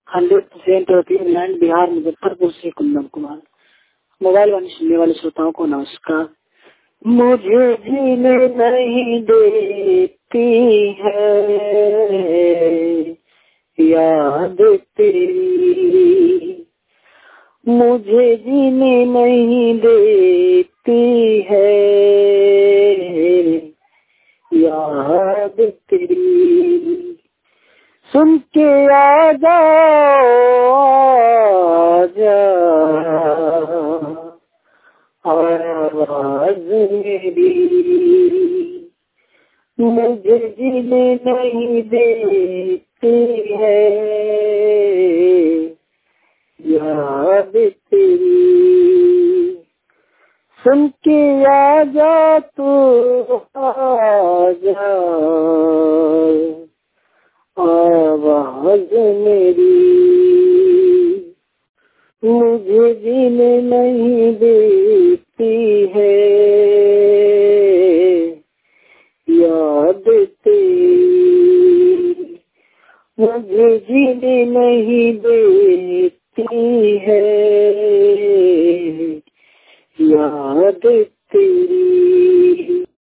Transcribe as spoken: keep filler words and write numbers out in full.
Hundred percent land Bihar Muzaffarpur से Kundan Kumar. Mobile वाले सुनने वाले श्रोताओं को नमस्कार। मुझे जीने नहीं देती है याद तेरी, मुझे जीने नहीं देती है याद तेरी। सुन के आ जा आवाज मेरी, मुझे जीने नहीं देती है याद तेरी। सुन के आ जा तू आ जा आवाज मेरी, मुझे जीने नहीं देती है याद तेरी, मुझे जीने नहीं देती है याद